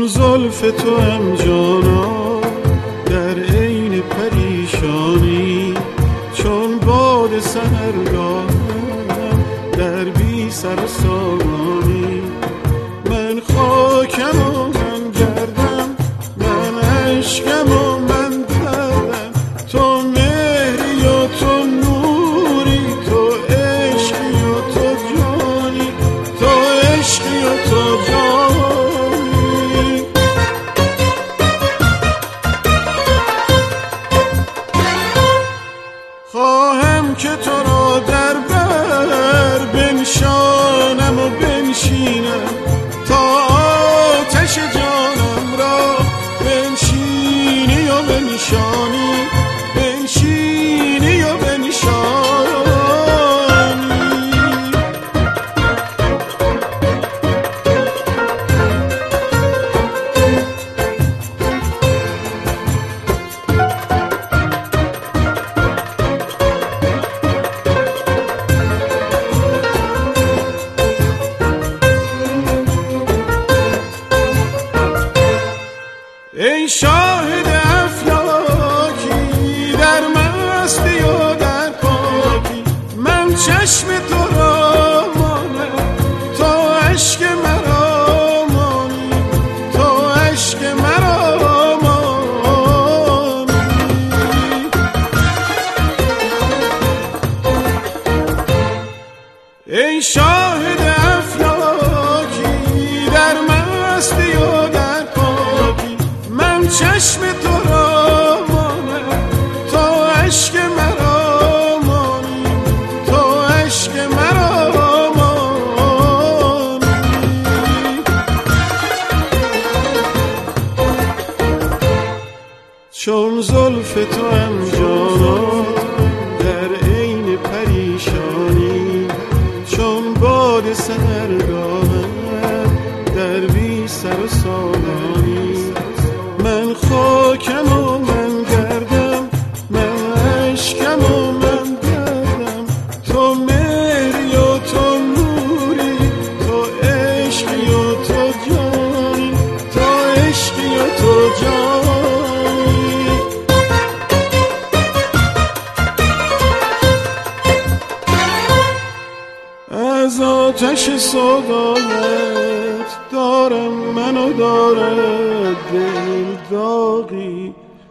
چون زلف تو هم جانا در عین پریشانی، چون باد سحرگاهم در بی سر و سامانی. من خاکم و من گردم، من عشقم و من دردم، تو مهری و تو نوری، تو عشقی و تو جانی، تو عشقی و تو جانی. خواهم که تو را در بر بنشانم و بنشینم، تا آتش جانم را بنشینی و بنشانی، بنشینی و بنشانی. ای شاهد افلاکی در مستی و در پاکی، من چشم تو را مانم، تو عشق مرا مانی، تو عشق مرا مانی. ای شاهد افلاکی در مستی و در پاکی، من چشم تو را مانم، تو عشق مرا مانی، تو عشق مرا مانی. چون زلف تو هم جانا در عین پریشانی، چون باد سحرگاهم در بی سر و سامانی. من خاکم و من گردم، من عشقم و من دردم، تو مهری و تو نوری، تو عشقی و تو جانی، تو عشقی و تو جانی. از آتش صدایت دارم منو دارد دل داغی،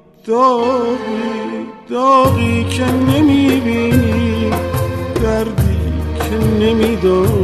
داغی، داغی که نمیبینی، دردی که نمیدانی.